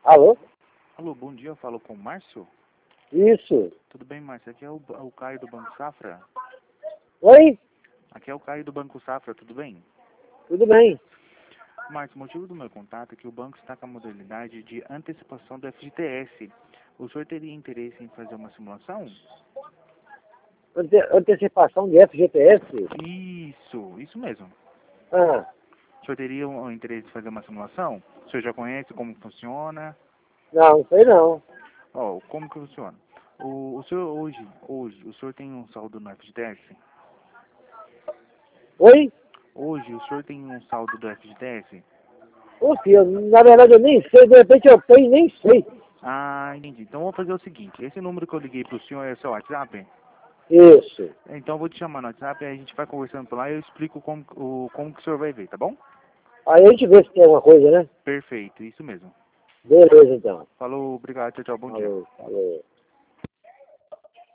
Alô? Alô, bom dia, eu falo com o Márcio? Isso. Tudo bem, Márcio? Aqui é o Caio do Banco Safra. Oi? Aqui é o Caio do Banco Safra, tudo bem? Tudo bem. Márcio, o motivo do meu contato é que o banco está com a modalidade de antecipação do FGTS. O senhor teria interesse em fazer uma simulação? Antecipação de FGTS? Isso mesmo. Ah, O senhor teria um interesse em fazer uma simulação? O senhor já conhece como funciona? não sei não. Ó, como que funciona? O senhor hoje, o senhor tem um saldo no FGTS? Oi? Hoje, o senhor tem um saldo do FGTS? Ô filho, na verdade eu nem sei, de repente eu tenho e nem sei. Ah, entendi. Então vou fazer o seguinte, esse número que eu liguei pro senhor é o seu WhatsApp? Isso. Então eu vou te chamar no WhatsApp e a gente vai conversando por lá e eu explico como que o senhor vai ver, tá bom? Aí a gente vê se tem alguma coisa, né? Perfeito, isso mesmo. Beleza então. Falou, obrigado, tchau, tchau, bom dia. Falou, falou.